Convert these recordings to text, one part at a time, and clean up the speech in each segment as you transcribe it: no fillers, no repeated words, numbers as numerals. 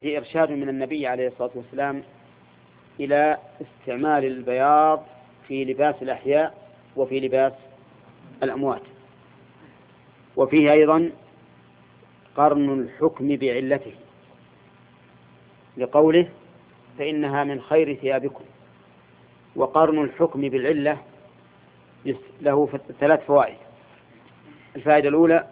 في إرشاد من النبي عليه الصلاة والسلام إلى استعمال البياض في لباس الأحياء وفي لباس الأموات، وفيه أيضا قرن الحكم بعلته لقوله فإنها من خير ثيابكم. وقرن الحكم بالعلة له 3 فوائد. الفائدة الأولى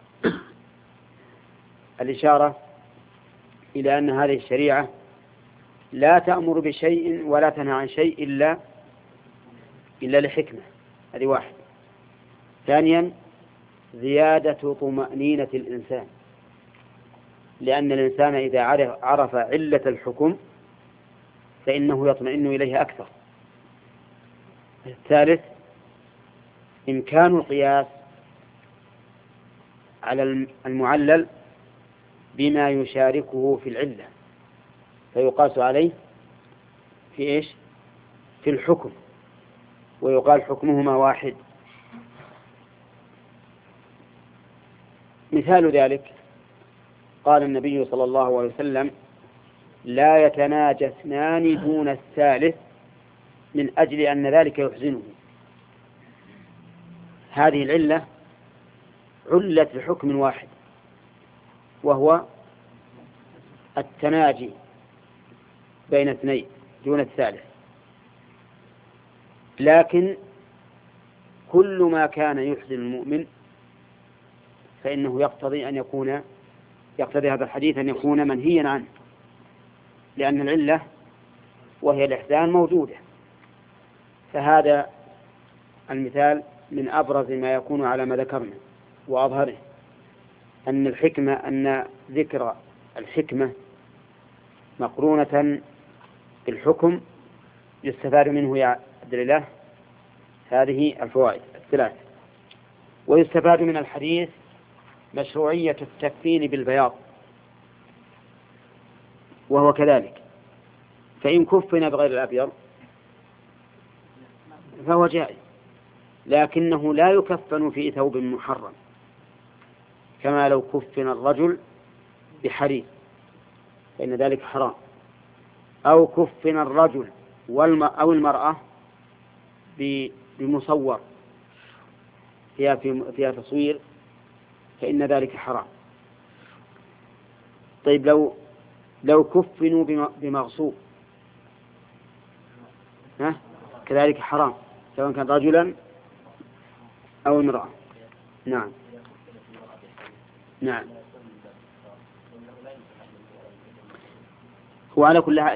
الإشارة إلى أن هذه الشريعة لا تأمر بشيء ولا تنهى عن شيء إلا لحكمة، هذه واحد. ثانيا زيادة طمأنينة الإنسان، لأن الإنسان إذا عرف علة الحكم فإنه يطمئن إليه أكثر. الثالث إمكان القياس على المعلل بما يشاركه في العلة، فيقاس عليه في إيش؟ في الحكم، ويقال حكمهما واحد. مثال ذلك قال النبي صلى الله عليه وسلم لا يتناجى اثنان دون الثالث من أجل أن ذلك يحزنه. هذه العلة علة بحكم واحد، وهو التناجي بين اثنين دون الثالث. لكن كل ما كان يحزن المؤمن فإنه يقتضي هذا الحديث أن يكون منهيا عنه، لأن العلة وهي الإحزان موجودة. فهذا المثال من أبرز ما يكون على ما ذكرنا، وأظهره أن ذكر الحكمة مقرونة بالحكم يستفاد منه يا عبد الله هذه الفوائد 3. ويستفاد من الحديث مشروعية التكفين بالبياض، وهو كذلك، فإن كفن بغير الأبيض فهو جائز، لكنه لا يكفن في ثوب محرم، كما لو كفن الرجل بحرير فإن ذلك حرام، أو كفن الرجل أو المرأة بمصور فيها تصوير فإن ذلك حرام. طيب لو كفنوا بمغصوب كذلك حرام، سواء كان رجلا أو امرأة. نعم وعلى كل